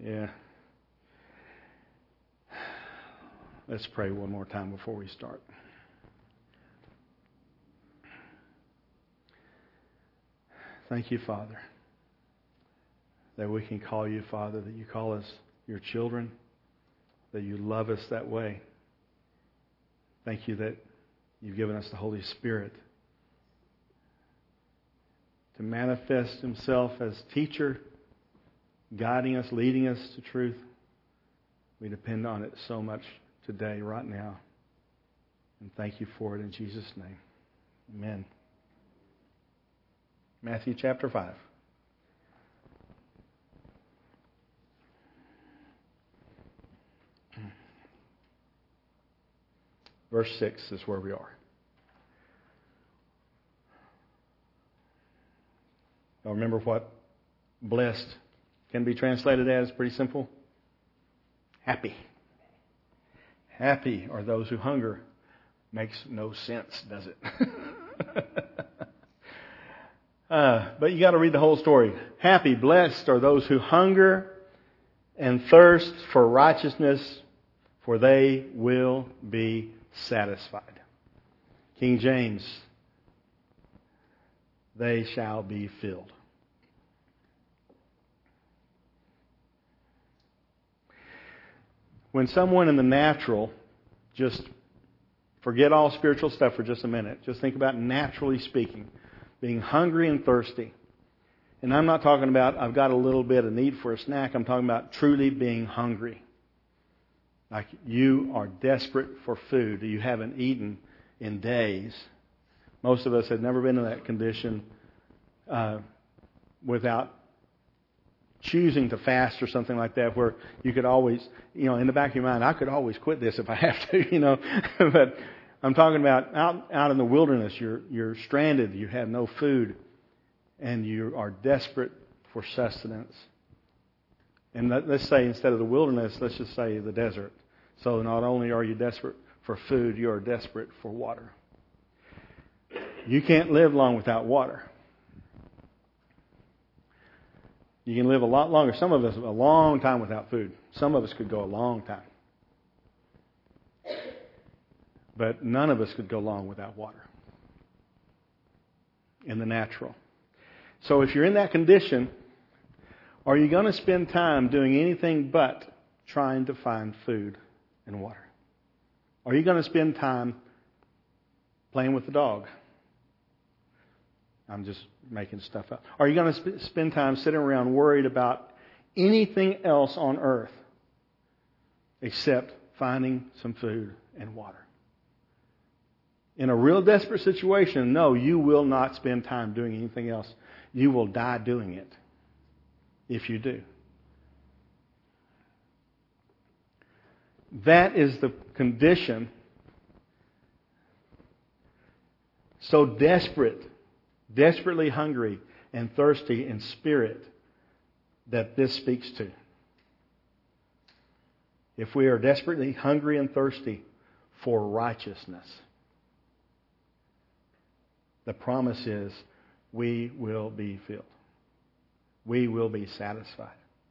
Yeah. Let's pray one more time before we start. Thank you, Father, that we can call you Father, that you call us your children, that you love us that way. Thank you that you've given us the Holy Spirit to manifest Himself as teacher, guiding us, leading us to truth. We depend on it so much today, right now. And thank you for it in Jesus' name. Amen. Matthew chapter 5. Verse 6 is where we are. Y'all remember what blessed can be translated as? Pretty simple. Happy. Happy are those who hunger. Makes no sense, does it? But you got to read the whole story. Happy, blessed are those who hunger and thirst for righteousness, for they will be satisfied. King James, they shall be filled. When someone in the natural, just forget all spiritual stuff for just a minute. Just think about naturally speaking, being hungry and thirsty. And I'm not talking about I've got a little bit of need for a snack. I'm talking about truly being hungry. Like you are desperate for food. You haven't eaten in days. Most of us have never been in that condition without choosing to fast or something like that, where you could always, in the back of your mind, I could always quit this if I have to, But I'm talking about out in the wilderness, you're stranded, you have no food, and you are desperate for sustenance. And let's say instead of the wilderness, let's just say the desert. So not only are you desperate for food, you are desperate for water. You can't live long without water. You can live a lot longer. Some of us a long time without food. Some of us could go a long time. But none of us could go long without water in the natural. So if you're in that condition, are you going to spend time doing anything but trying to find food and water? Are you going to spend time playing with the dog? I'm just making stuff up. Are you going to spend time sitting around worried about anything else on earth except finding some food and water? In a real desperate situation, no, you will not spend time doing anything else. You will die doing it if you do. That is the condition. So desperately hungry and thirsty in spirit that this speaks to. If we are desperately hungry and thirsty for righteousness, the promise is we will be filled. We will be satisfied.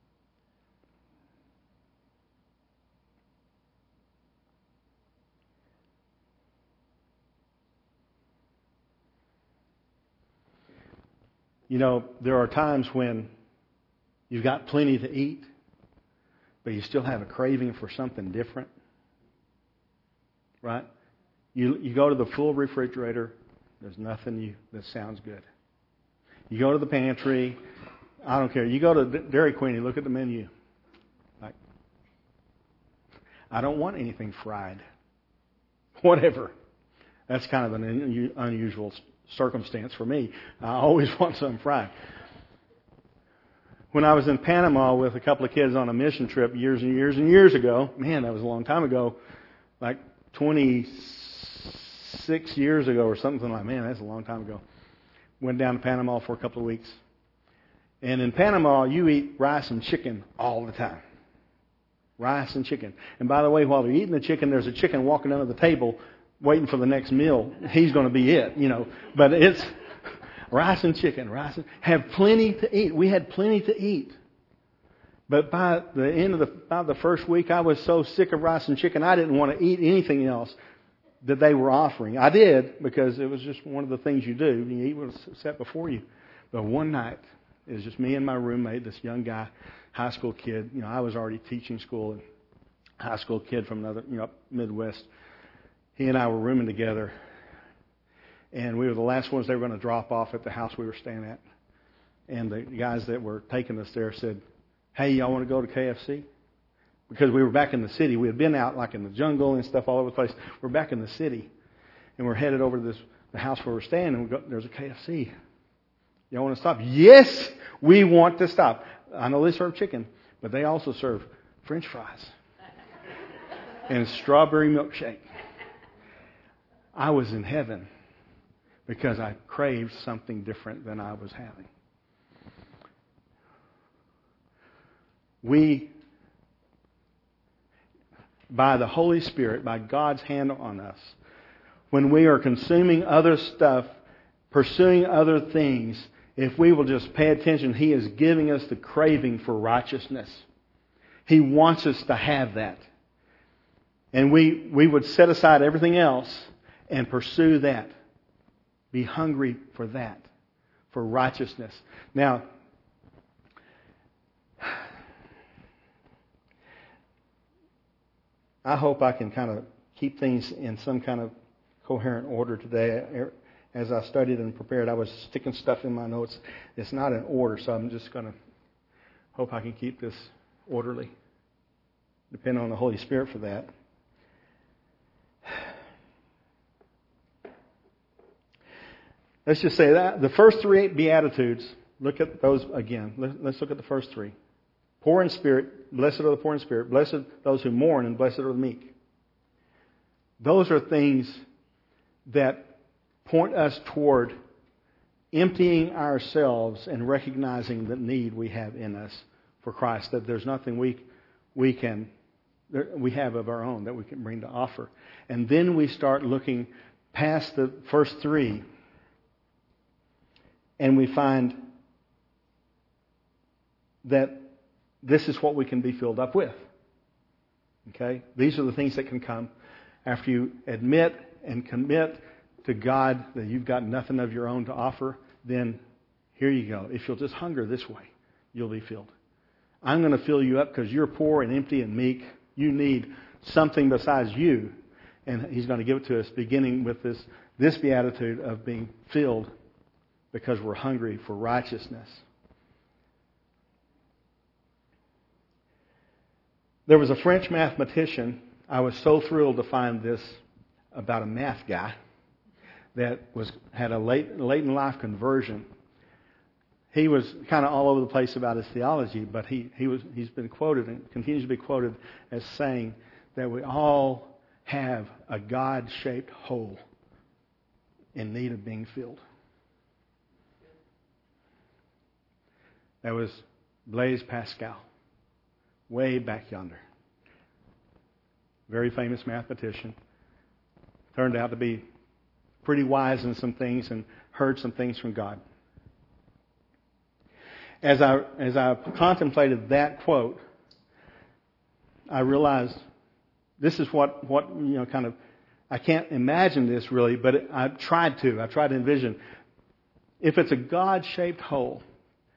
There are times when you've got plenty to eat, but you still have a craving for something different. Right? You go to the full refrigerator, there's nothing that sounds good. You go to the pantry, I don't care. You go to Dairy Queen, you look at the menu. Like, I don't want anything fried. Whatever. That's kind of an unusual circumstance for me. I always want something fried. When I was in Panama with a couple of kids on a mission trip years and years and years ago, man, that was a long time ago, like 26 years ago or something like, man, that's a long time ago. Went down to Panama for a couple of weeks. And in Panama, you eat rice and chicken all the time. Rice and chicken. And by the way, while they're eating the chicken, there's a chicken walking under the table waiting for the next meal. He's going to be it, But it's rice and chicken. Have plenty to eat. We had plenty to eat. But by the end of the first week, I was so sick of rice and chicken, I didn't want to eat anything else that they were offering. I did, because it was just one of the things you do. You eat what's set before you. But one night, it was just me and my roommate, this young guy, high school kid. I was already teaching school, and high school kid from another, Midwest. He and I were rooming together, and we were the last ones they were going to drop off at the house we were staying at. And the guys that were taking us there said, "Hey, y'all want to go to KFC?" Because we were back in the city. We had been out like in the jungle and stuff all over the place. We're back in the city, and we're headed over to the house where we're staying, and there's a KFC. Y'all want to stop? Yes, we want to stop. I know they serve chicken, but they also serve French fries and strawberry milkshake. I was in heaven because I craved something different than I was having. We, by the Holy Spirit, by God's hand on us, when we are consuming other stuff, pursuing other things, if we will just pay attention, He is giving us the craving for righteousness. He wants us to have that. And we would set aside everything else and pursue that. Be hungry for that, for righteousness. Now, I hope I can kind of keep things in some kind of coherent order today. As I studied and prepared, I was sticking stuff in my notes. It's not in order, so I'm just going to hope I can keep this orderly. Depend on the Holy Spirit for that. Let's just say that the first three Beatitudes, look at those again. Let's look at the first three. Poor in spirit, blessed are the poor in spirit, blessed are those who mourn, and blessed are the meek. Those are things that point us toward emptying ourselves and recognizing the need we have in us for Christ, that there's nothing we have of our own that we can bring to offer. And then we start looking past the first three, and we find that this is what we can be filled up with. Okay? These are the things that can come after you admit and commit to God that you've got nothing of your own to offer. Then here you go. If you'll just hunger this way, you'll be filled. I'm going to fill you up because you're poor and empty and meek. You need something besides you. And He's going to give it to us, beginning with this beatitude of being filled because we're hungry for righteousness. There was a French mathematician. I was so thrilled to find this about a math guy that had a late in life conversion. He was kind of all over the place about his theology, but he's been quoted and continues to be quoted as saying that we all have a God-shaped hole in need of being filled. That was Blaise Pascal, way back yonder. Very famous mathematician. Turned out to be pretty wise in some things and heard some things from God. As I contemplated that quote, I realized this is what kind of, I can't imagine this really, but I've tried to envision. If it's a God-shaped hole,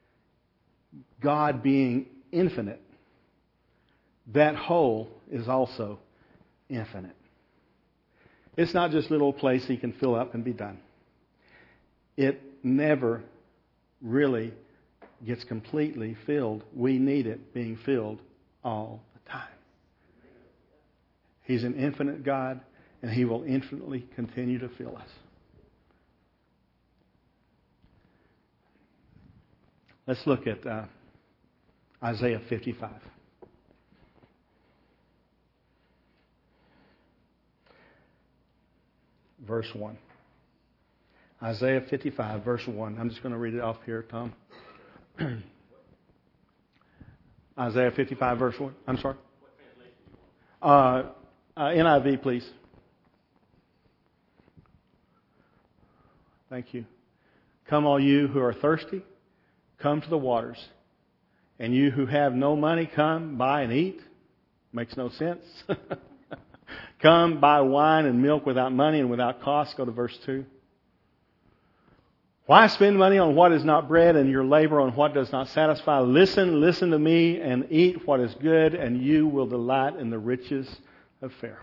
God being infinite, that hole is also infinite. It's not just a little place He can fill up and be done. It never really gets completely filled. We need it being filled all the time. He's an infinite God, and He will infinitely continue to fill us. Let's look at Isaiah 55. Verse 1. Isaiah 55, verse 1. I'm just going to read it off here, Tom. Isaiah 55, verse 1. I'm sorry. NIV, please. Thank you. Come all you who are thirsty, come to the waters. And you who have no money, come, buy and eat. Makes no sense. Come, buy wine and milk without money and without cost. Go to verse 2. Why spend money on what is not bread and your labor on what does not satisfy? Listen to me and eat what is good, and you will delight in the riches of fare.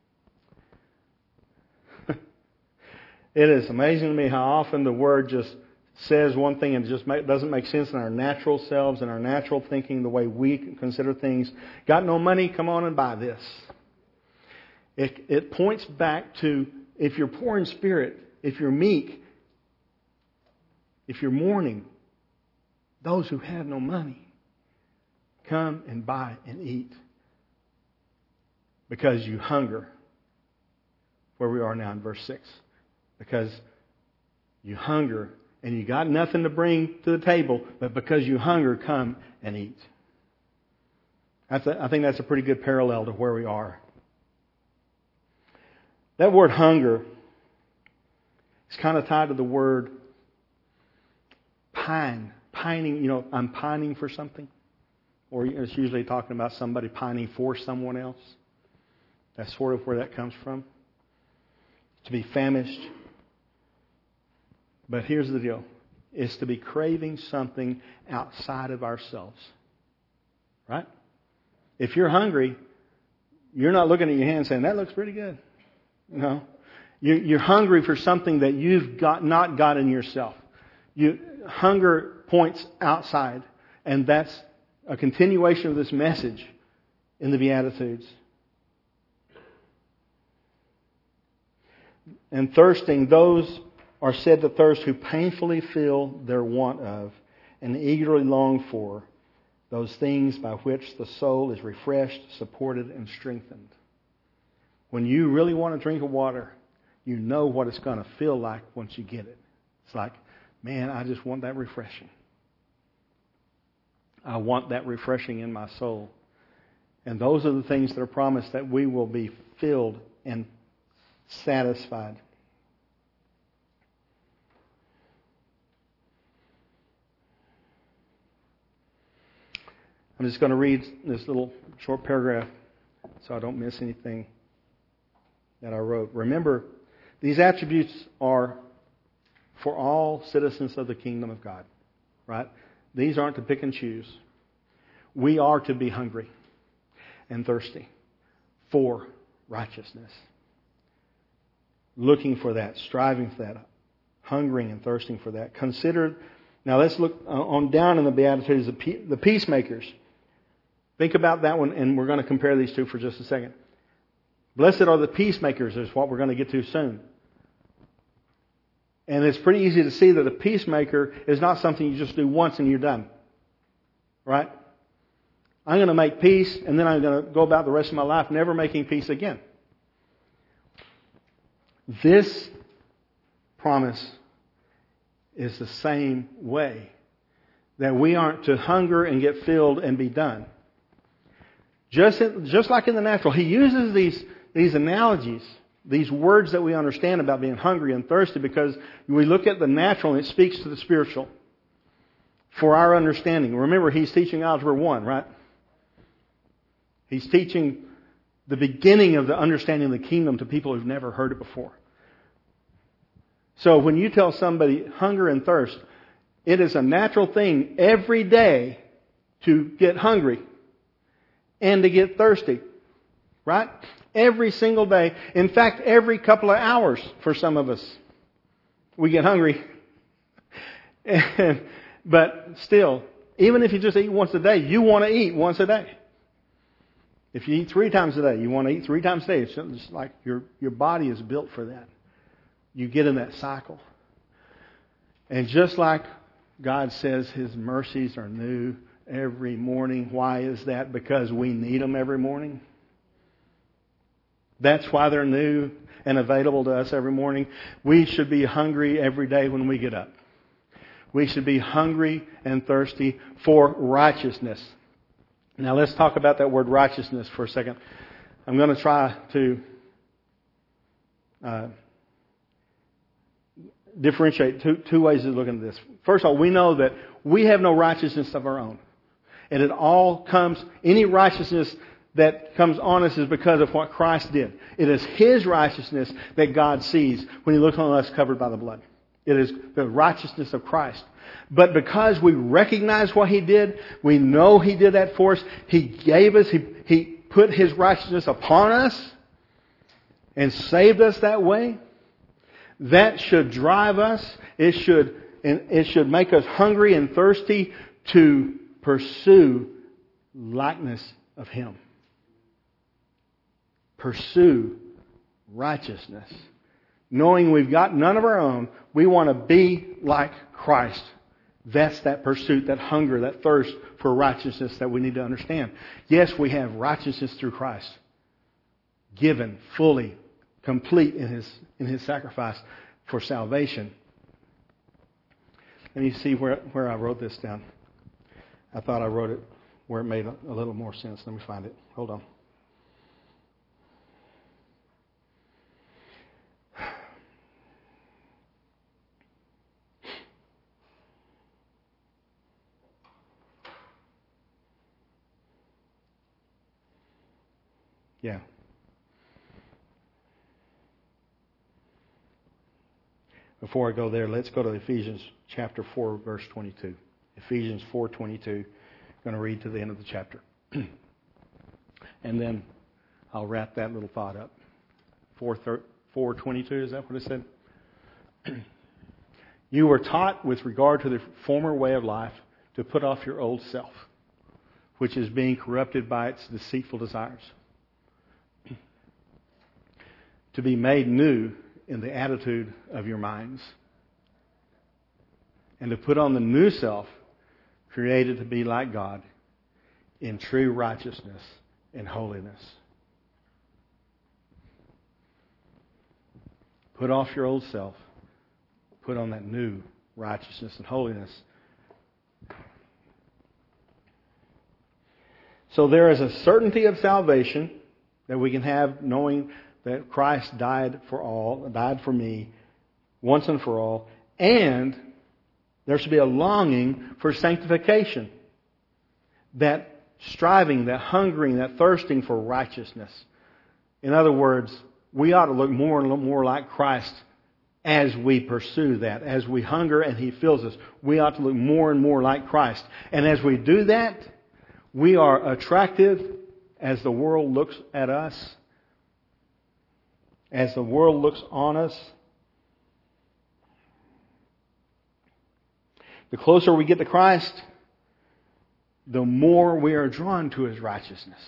It is amazing to me how often the Word just says one thing and it just doesn't make sense in our natural selves and our natural thinking, the way we consider things. Got no money? Come on and buy this. It points back to, if you're poor in spirit, if you're meek, if you're mourning, those who have no money, come and buy and eat. Because you hunger. Where we are now in verse 6. Because you hunger and you got nothing to bring to the table, but because you hunger, come and eat. I think that's a pretty good parallel to where we are. That word hunger is kind of tied to the word pine. Pining, I'm pining for something. Or it's usually talking about somebody pining for someone else. That's sort of where that comes from. To be famished. But here's the deal. It's to be craving something outside of ourselves. Right? If you're hungry, you're not looking at your hand saying, that looks pretty good. No. You're hungry for something that you've not got in yourself. Hunger points outside. And that's a continuation of this message in the Beatitudes. And thirsting, those are said to thirst who painfully feel their want of and eagerly long for those things by which the soul is refreshed, supported, and strengthened. When you really want a drink of water, you know what it's going to feel like once you get it. It's like, man, I just want that refreshing. I want that refreshing in my soul. And those are the things that are promised, that we will be filled and satisfied. I'm just going to read this little short paragraph so I don't miss anything that I wrote. Remember, these attributes are for all citizens of the kingdom of God. Right? These aren't to pick and choose. We are to be hungry and thirsty for righteousness. Looking for that, striving for that, hungering and thirsting for that. Now let's look on down in the Beatitudes, the peacemakers. Think about that one, and we're going to compare these two for just a second. Blessed are the peacemakers is what we're going to get to soon. And it's pretty easy to see that a peacemaker is not something you just do once and you're done. Right? I'm going to make peace, and then I'm going to go about the rest of my life never making peace again. This promise is the same way. That we aren't to hunger and get filled and be done. Just like in the natural, he uses these analogies, these words that we understand about being hungry and thirsty, because we look at the natural and it speaks to the spiritual for our understanding. Remember, he's teaching Algebra 1, right? He's teaching the beginning of the understanding of the kingdom to people who've never heard it before. So when you tell somebody hunger and thirst, it is a natural thing every day to get hungry and to get thirsty. Right? Every single day. In fact, every couple of hours for some of us. We get hungry. But still, even if you just eat once a day, you want to eat once a day. If you eat 3 times a day, you want to eat 3 times a day. It's just like your body is built for that. You get in that cycle. And just like God says His mercies are new every morning. Why is that? Because we need them every morning. That's why they're new and available to us every morning. We should be hungry every day when we get up. We should be hungry and thirsty for righteousness. Now let's talk about that word righteousness for a second. I'm going to try to differentiate two ways of looking at this. First of all, we know that we have no righteousness of our own. And it all comes, any righteousness that comes on us is because of what Christ did. It is His righteousness that God sees when He looks on us covered by the blood. It is the righteousness of Christ. But because we recognize what He did, we know He did that for us, He gave us, He put His righteousness upon us and saved us that way. That should drive us. It should make us hungry and thirsty to pursue likeness of Him. Pursue righteousness. Knowing we've got none of our own, we want to be like Christ. That's that pursuit, that hunger, that thirst for righteousness that we need to understand. Yes, we have righteousness through Christ. Given fully, complete in His sacrifice for salvation. Let me see where I wrote this down. I thought I wrote it where it made a little more sense. Let me find it. Hold on. Yeah. Before I go there, let's go to Ephesians chapter 4, verse 22. Ephesians 4:22. I'm going to read to the end of the chapter. And then I'll wrap that little thought up. 4:22, is that what it said? You were taught with regard to the former way of life to put off your old self, which is being corrupted by its deceitful desires, to be made new in the attitude of your minds, and to put on the new self, created to be like God in true righteousness and holiness. Put off your old self. Put on that new righteousness and holiness. So there is a certainty of salvation that we can have, knowing that Christ died for all, died for me once and for all, and there should be a longing for sanctification. That striving, that hungering, that thirsting for righteousness. In other words, we ought to look more and more like Christ as we pursue that. As we hunger and He fills us, we ought to look more and more like Christ. And as we do that, we are attractive as the world looks at us. As the world looks on us. The closer we get to Christ, the more we are drawn to His righteousness.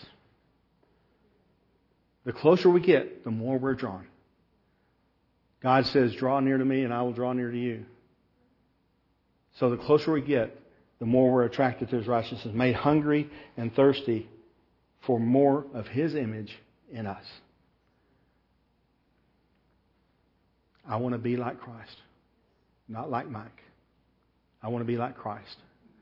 The closer we get, the more we're drawn. God says, draw near to me and I will draw near to you. So the closer we get, the more we're attracted to His righteousness, made hungry and thirsty for more of His image in us. I want to be like Christ, not like Mike. I want to be like Christ.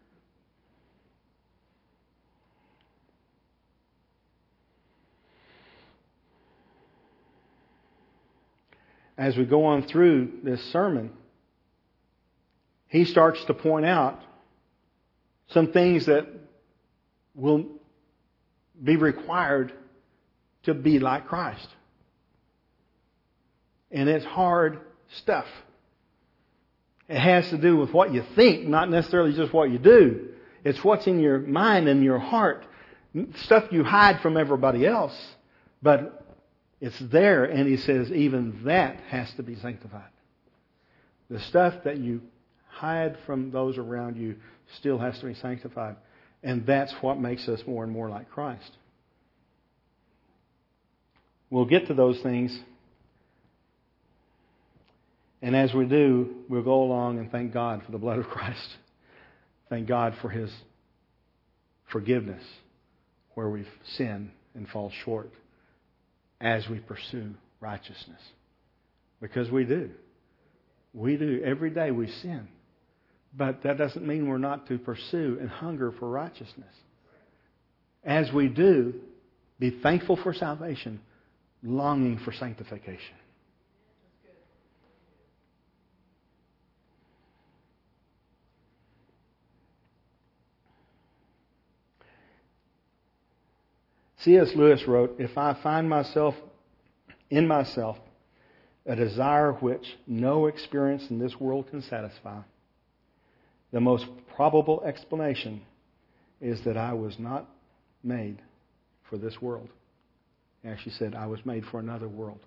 As we go on through this sermon, he starts to point out some things that will be required to be like Christ. And it's hard stuff. It has to do with what you think, not necessarily just what you do. It's what's in your mind and your heart. Stuff you hide from everybody else. But it's there, and he says even that has to be sanctified. The stuff that you hide from those around you still has to be sanctified. And that's what makes us more and more like Christ. We'll get to those things. And as we do, we'll go along and thank God for the blood of Christ. Thank God for His forgiveness where we've sinned and fall short as we pursue righteousness. Because we do. We do. Every day we sin. But that doesn't mean we're not to pursue and hunger for righteousness. As we do, be thankful for salvation, longing for sanctification. C.S. Lewis wrote, "If I find in myself a desire which no experience in this world can satisfy, the most probable explanation is that I was not made for this world." As she said, I was made for another world.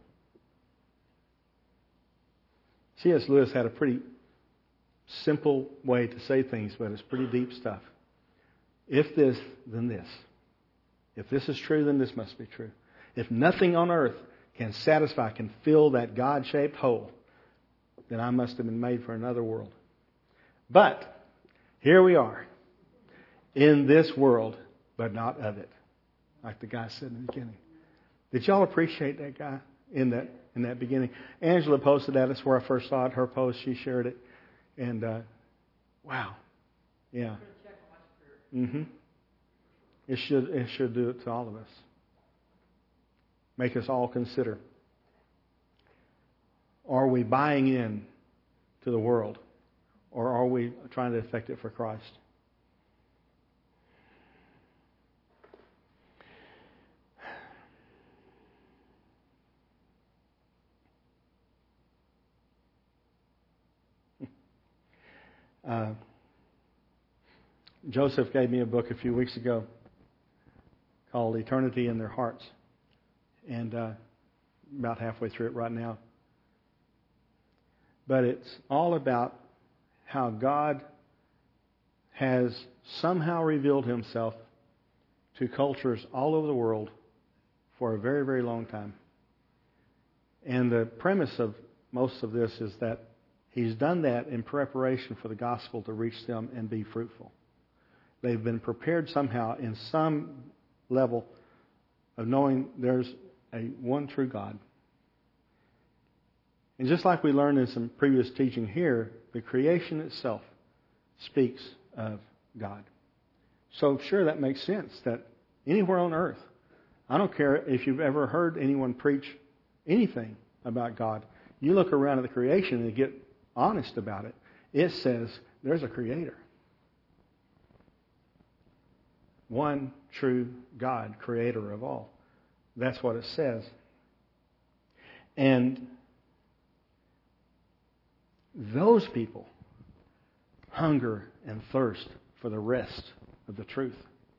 C.S. Lewis had a pretty simple way to say things, but it's pretty deep stuff. If this, then this. If this is true, then this must be true. If nothing on earth can satisfy, can fill that God-shaped hole, then I must have been made for another world. But here we are, in this world, but not of it. Like the guy said in the beginning. Did y'all appreciate that guy in that beginning? Angela posted that. That's where I first saw it. Her post, she shared it. And, wow. Yeah. Mm-hmm. It should do it to all of us. Make us all consider. Are we buying in to the world? Or are we trying to affect it for Christ? Joseph gave me a book a few weeks ago called Eternity in Their Hearts. And about halfway through it right now. But it's all about how God has somehow revealed Himself to cultures all over the world for a very, very long time. And the premise of most of this is that He's done that in preparation for the gospel to reach them and be fruitful. They've been prepared somehow in some level of knowing there's a one true God. And just like we learned in some previous teaching here, the creation itself speaks of God. So sure, that makes sense that anywhere on earth, I don't care if you've ever heard anyone preach anything about God, you look around at the creation and get honest about it. It says there's a creator. One true God, creator of all. That's what it says. And those people hunger and thirst for the rest of the truth.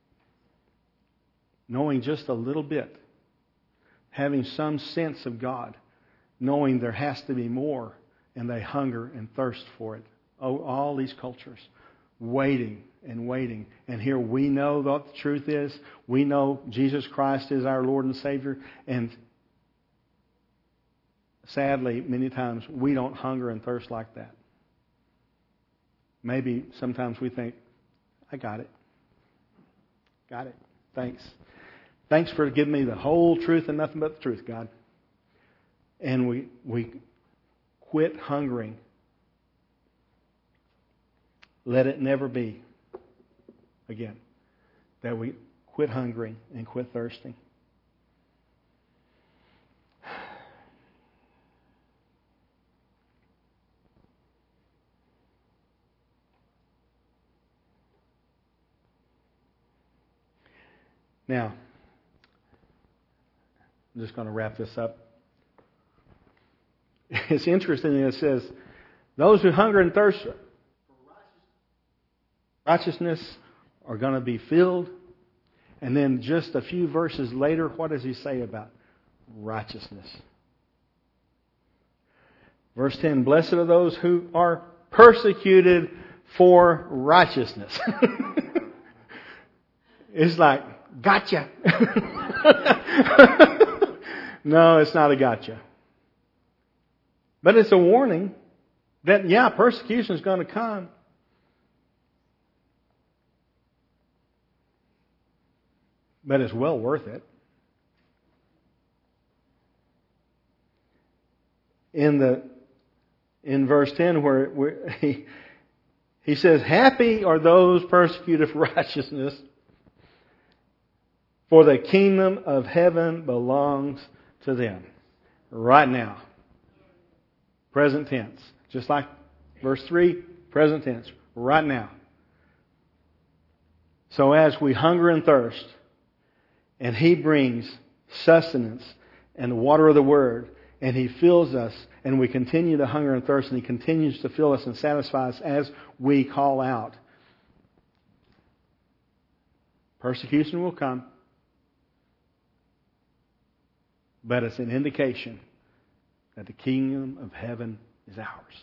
Knowing just a little bit. Having some sense of God. Knowing there has to be more. And they hunger and thirst for it. Oh, all these cultures. Waiting and waiting. And here we know what the truth is. We know Jesus Christ is our Lord and Savior. And sadly, many times we don't hunger and thirst like that. Maybe sometimes we think, I got it. Got it. Thanks. Thanks for giving me the whole truth and nothing but the truth, God. And we quit hungering. Let it never be again that we quit hungering and quit thirsting. Now, I'm just going to wrap this up. It's interesting that it says, those who hunger and thirst for righteousness are going to be filled. And then just a few verses later, what does he say about righteousness? Verse 10, blessed are those who are persecuted for righteousness. It's like, gotcha. No, it's not a gotcha. But it's a warning that, yeah, persecution is going to come. But it's well worth it. In verse 10 where he says, happy are those persecuted for righteousness, for the kingdom of heaven belongs to them. Right now. Present tense. Just like verse 3, present tense. Right now. So as we hunger and thirst, And He brings sustenance and the water of the Word, and He fills us, and we continue to hunger and thirst, and He continues to fill us and satisfy us as we call out. Persecution will come, but it's an indication that the kingdom of heaven is ours.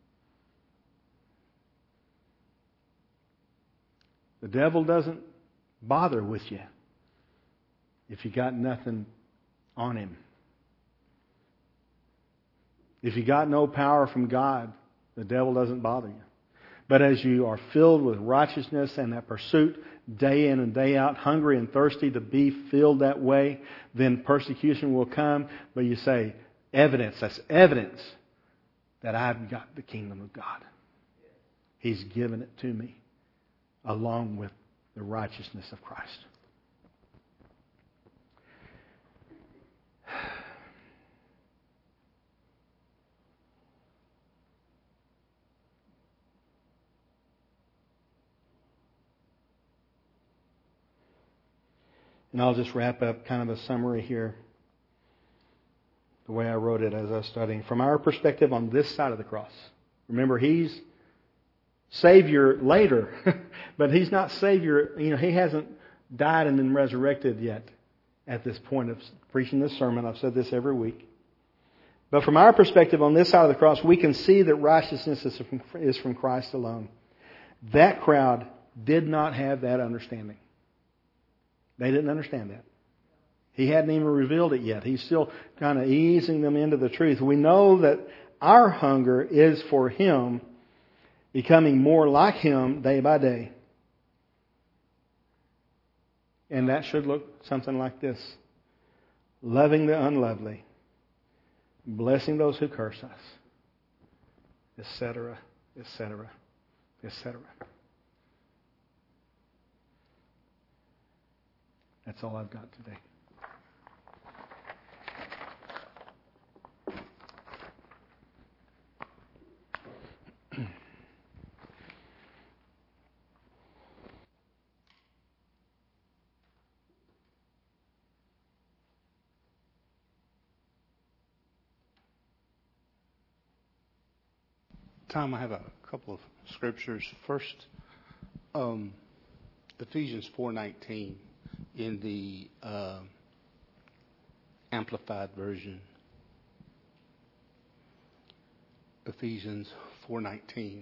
The devil doesn't bother with you if you got nothing on him. If you got no power from God, the devil doesn't bother you. But as you are filled with righteousness and that pursuit day in and day out, hungry and thirsty to be filled that way, then persecution will come. But you say, that's evidence that I've got the kingdom of God. He's given it to me along with the righteousness of Christ. And I'll just wrap up kind of a summary here, the way I wrote it as I was studying. From our perspective on this side of the cross, remember, He's Savior later, but He's not Savior. He hasn't died and been resurrected yet at this point of preaching this sermon. I've said this every week. But from our perspective on this side of the cross, we can see that righteousness is from Christ alone. That crowd did not have that understanding. They didn't understand that. He hadn't even revealed it yet. He's still kind of easing them into the truth. We know that our hunger is for Him, becoming more like Him day by day. And that should look something like this. Loving the unlovely, blessing those who curse us, etc., etc., etc. That's all I've got today. Tom, I have a couple of scriptures. First, Ephesians 4:19 in the Amplified Version. Ephesians 4:19.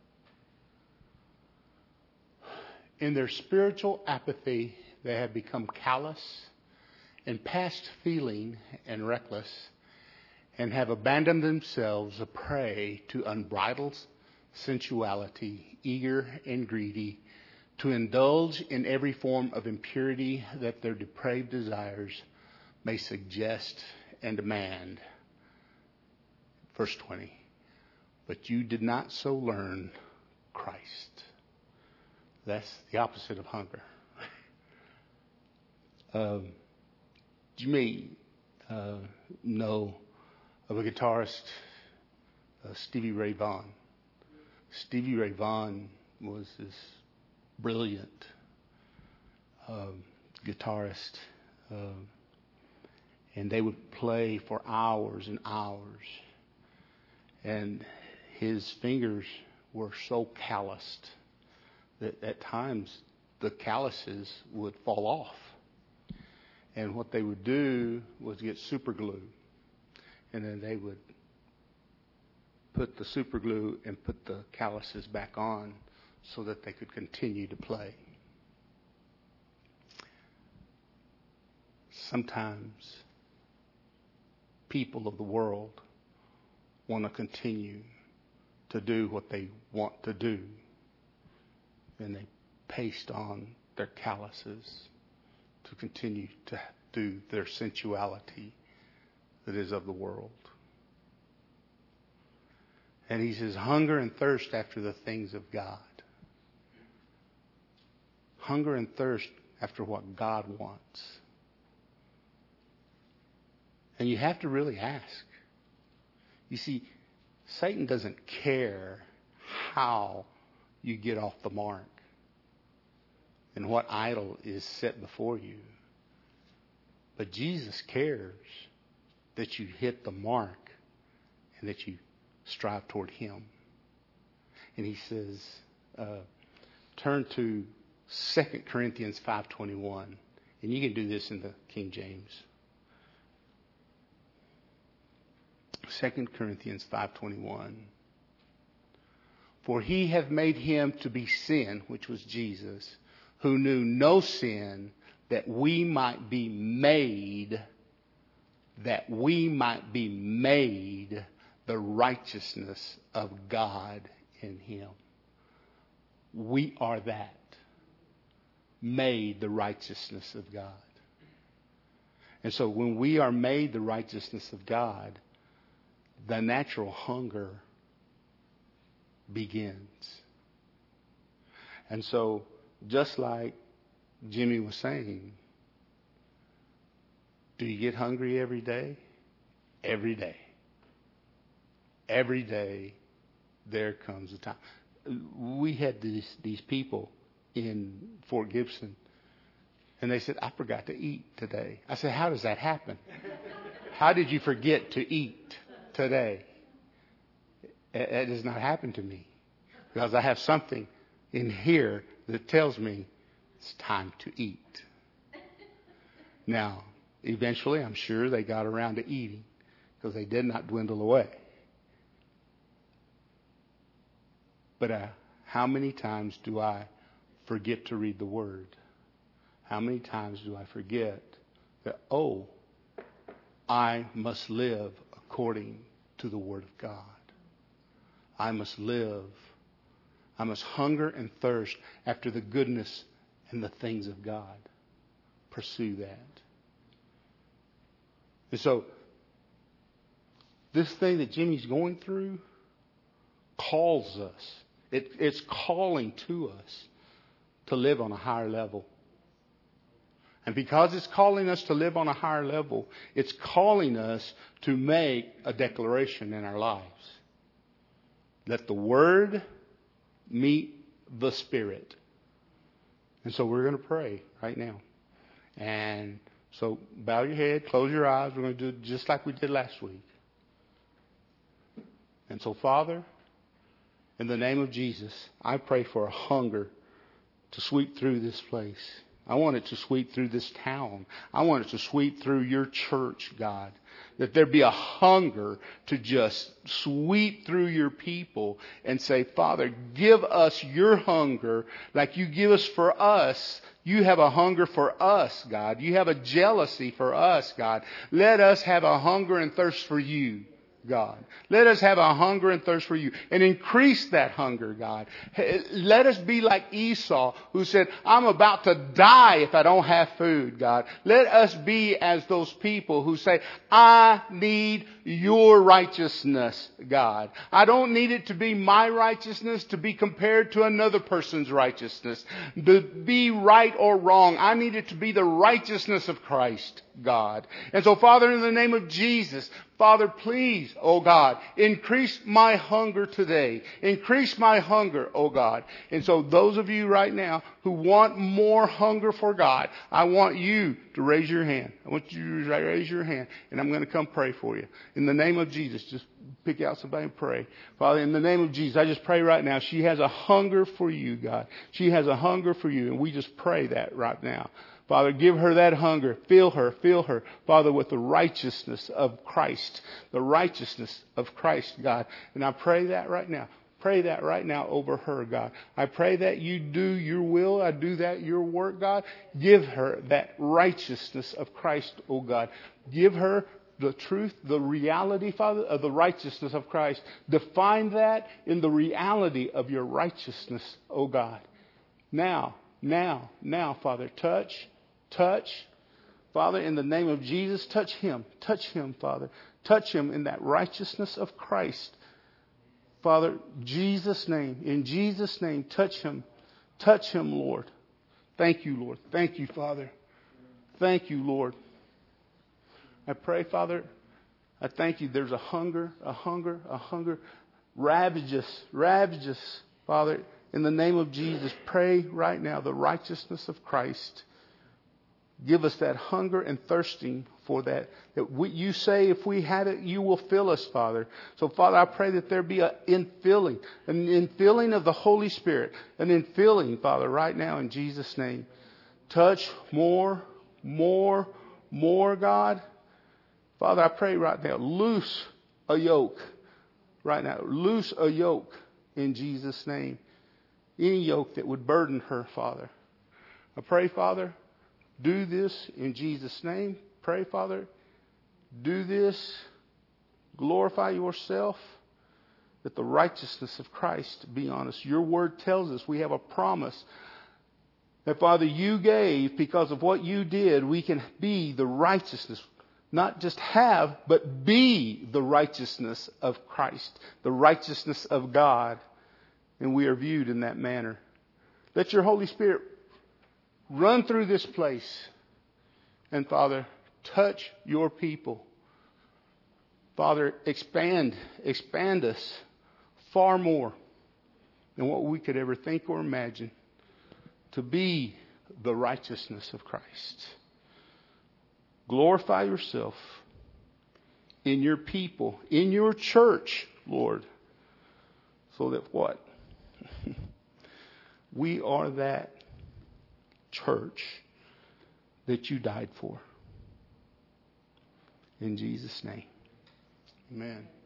In their spiritual apathy, they have become callous and past feeling and reckless, and have abandoned themselves a prey to unbridled sensuality, eager and greedy, to indulge in every form of impurity that their depraved desires may suggest and demand. Verse 20. But you did not so learn Christ. That's the opposite of hunger. You may know of a guitarist, Stevie Ray Vaughan. Stevie Ray Vaughan was this brilliant guitarist, and they would play for hours and hours, and his fingers were so calloused that at times the calluses would fall off. And what they would do was get super glue. And then they would put the super glue and put the calluses back on so that they could continue to play. Sometimes people of the world want to continue to do what they want to do, and they paste on their calluses to continue to do their sensuality that is of the world. And he says, hunger and thirst after the things of God. Hunger and thirst after what God wants. And you have to really ask. You see, Satan doesn't care how you get off the mark and what idol is set before you. But Jesus cares that you hit the mark and that you strive toward Him. And He says, turn to 2 Corinthians 5:21. And you can do this in the King James. 2 Corinthians 5:21. For He hath made Him to be sin, which was Jesus, who knew no sin, that we might be made the righteousness of God in Him. We are that. Made the righteousness of God. And so when we are made the righteousness of God, the natural hunger begins. And so, just like Jimmy was saying, do you get hungry every day? Every day. Every day there comes a time. We had these people in Fort Gibson, and they said, I forgot to eat today. I said, how does that happen? How did you forget to eat today? It does not happen to me, because I have something in here that tells me it's time to eat. Now, eventually, I'm sure they got around to eating, because they did not dwindle away. But how many times do I forget to read the Word? How many times do I forget that, I must live according to the Word of God? I must live. I must hunger and thirst after the goodness and the things of God. Pursue that. And so, this thing that Jimmy's going through calls us. It's calling to us to live on a higher level. And because it's calling us to live on a higher level, it's calling us to make a declaration in our lives. Let the Word meet the Spirit. And so we're going to pray right now. And so bow your head, close your eyes. We're going to do it just like we did last week. And so, Father, in the name of Jesus, I pray for a hunger to sweep through this place. I want it to sweep through this town. I want it to sweep through your church, God. That there be a hunger to just sweep through your people and say, Father, give us your hunger like you give us for us. You have a hunger for us, God. You have a jealousy for us, God. Let us have a hunger and thirst for you, God. Let us have a hunger and thirst for you and increase that hunger, God. Let us be like Esau, who said, I'm about to die if I don't have food, God. Let us be as those people who say, I need your righteousness, God. I don't need it to be my righteousness to be compared to another person's righteousness, to be right or wrong. I need it to be the righteousness of Christ, God. And so, Father, in the name of Jesus, Father, please, oh God, increase my hunger today. Increase my hunger, oh God. And so those of you right now who want more hunger for God, I want you to raise your hand. I want you to raise your hand, and I'm going to come pray for you. In the name of Jesus, just pick out somebody and pray. Father, in the name of Jesus, I just pray right now. She has a hunger for you, God. She has a hunger for you, and we just pray that right now. Father, give her that hunger. Fill her, Father, with the righteousness of Christ. The righteousness of Christ, God. And I pray that right now. Pray that right now over her, God. I pray that you do your will. I do that your work, God. Give her that righteousness of Christ, oh God. Give her the truth, the reality, Father, of the righteousness of Christ. Define that in the reality of your righteousness, oh God. Now, Father, touch. Father, in the name of Jesus, touch him, Father. Touch him in that righteousness of Christ. Father, in Jesus' name, touch him, Lord. Thank you, Lord. Thank you, Father. Thank you, Lord. I pray, Father, I thank you. There's a hunger, ravageous, Father. In the name of Jesus, pray right now the righteousness of Christ. Give us that hunger and thirsting for that. You say if we have it, you will fill us, Father. So, Father, I pray that there be an infilling of the Holy Spirit. An infilling, Father, right now in Jesus' name. Touch more, God. Father, I pray right now, loose a yoke. Right now, loose a yoke in Jesus' name. Any yoke that would burden her, Father. I pray, Father, do this in Jesus' name. Pray, Father, do this. Glorify yourself, that the righteousness of Christ be on us. Your word tells us we have a promise that, Father, you gave because of what you did. We can be the righteousness. Not just have, but be the righteousness of Christ. The righteousness of God. And we are viewed in that manner. Let your Holy Spirit run through this place. And Father, touch your people. Father, expand us far more than what we could ever think or imagine to be the righteousness of Christ. Glorify yourself in your people, in your church, Lord, so that what? We are that church that you died for. In Jesus' name. Amen.